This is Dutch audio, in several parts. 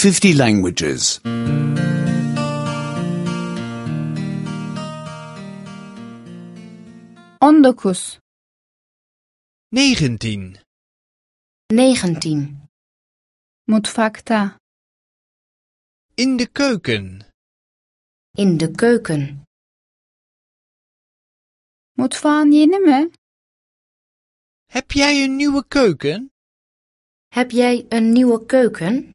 50 languages. 19 19. 19. Mutfakta. In de keuken. In de keuken. Mutfağın yeni mi? Heb jij een nieuwe keuken? Heb jij een nieuwe keuken?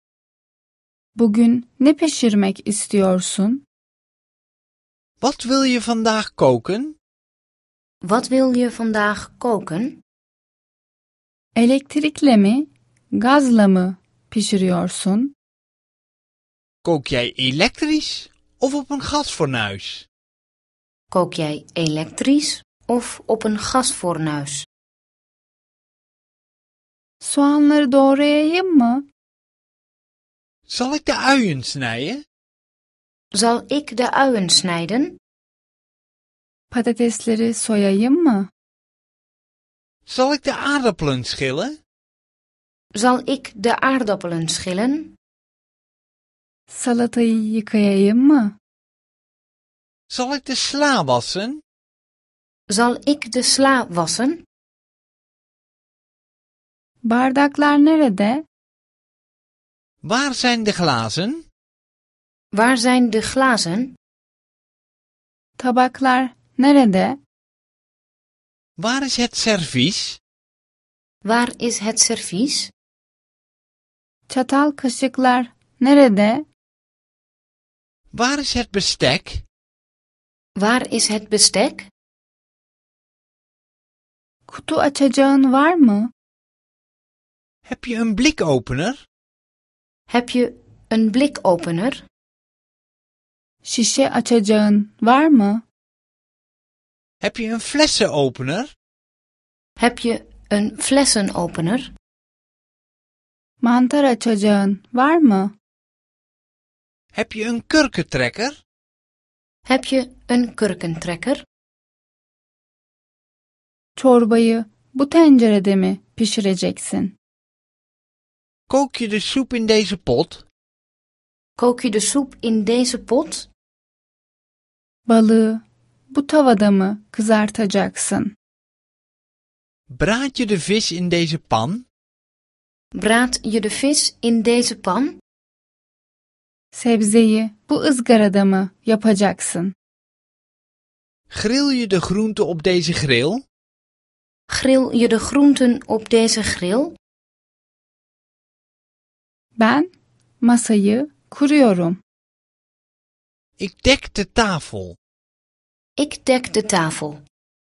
Bugün ne pişirmek istiyorsun? Wat wil je vandaag koken? Wat wil je vandaag koken? Elektrikle mi, gazla mı pişiriyorsun? Kook jij elektrisch of op een gasfornuis? Kook jij elektrisch of op een gasfornuis? Soğanları doğrayayım mı? Zal ik de uien snijden? Zal ik de uien snijden? Patatesleri soyayım mı? Zal ik de aardappelen schillen? Zal ik de aardappelen schillen? Salatayı yıkayayım mı? Zal ik de sla wassen? Zal ik de sla wassen? Bardaklar nerede? Waar zijn de glazen? Waar zijn de glazen? Tabaklar nerede? Waar is het servies? Waar is het servies? Çatal kaşıklar nerede? Waar is het bestek? Waar is het bestek? Kutu açacağın var mı? Heb je een blikopener? Heb je een blikopener? Şişe açacağın var mı? Heb je een flessenopener? Heb je een flessenopener? Mantar açacağın var mı? Heb je een kurkentrekker? Heb je een kurkentrekker? Çorbayı bu tencerede mi pişireceksin? Kook je de soep in deze pot? Kook je de soep in deze pot? Balığı bu tavada mı kızartacaksın? Braad je de vis in deze pan? Braad je de vis in deze pan? Sebzeyi bu ızgarada mı yapacaksın? Grill je de groenten op deze grill? Grill je de groenten op deze grill? Ben masayı kuruyorum. Ik dek de tafel. Ik dek de tafel.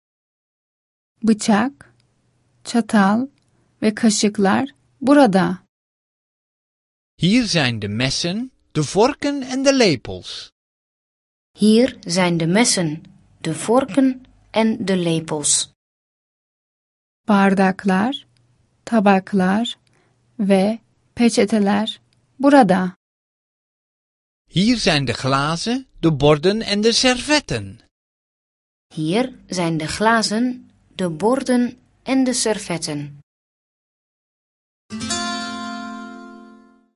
Bıçak, çatal ve kaşıklar burada. Hier zijn de messen, de vorken en de lepels. Hier zijn de messen, de vorken en de lepels. Bardaklar, tabaklar ve peçeteler burada. Hier zijn de glazen, de borden en de servetten. Hier zijn de glazen, de borden en de servetten.